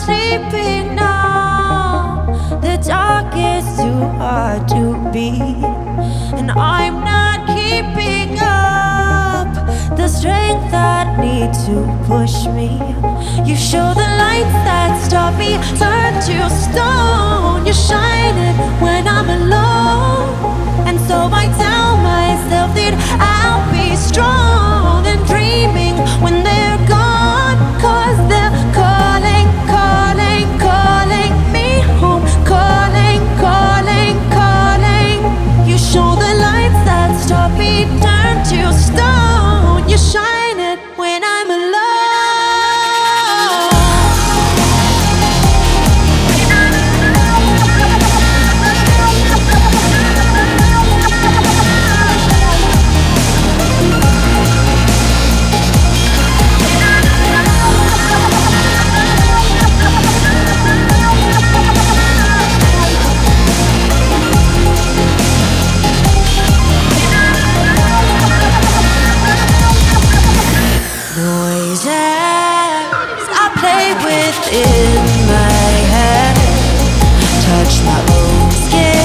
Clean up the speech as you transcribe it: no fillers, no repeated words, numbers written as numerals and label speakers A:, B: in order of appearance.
A: sleeping now. The dark is too hard to beat, and I'm not keeping up the strength I need to push me. You show the lights that stop me, turn to stone. You shine it when I'm alone, and so I tell myself that I'll be strong and dreaming when they're gone. 'Cause they're calling, calling, calling me home. Calling, calling, calling. You show the lights that stop me, turn to stone. You shine it when I'm alone. Noises I play with in my head touch my own skin.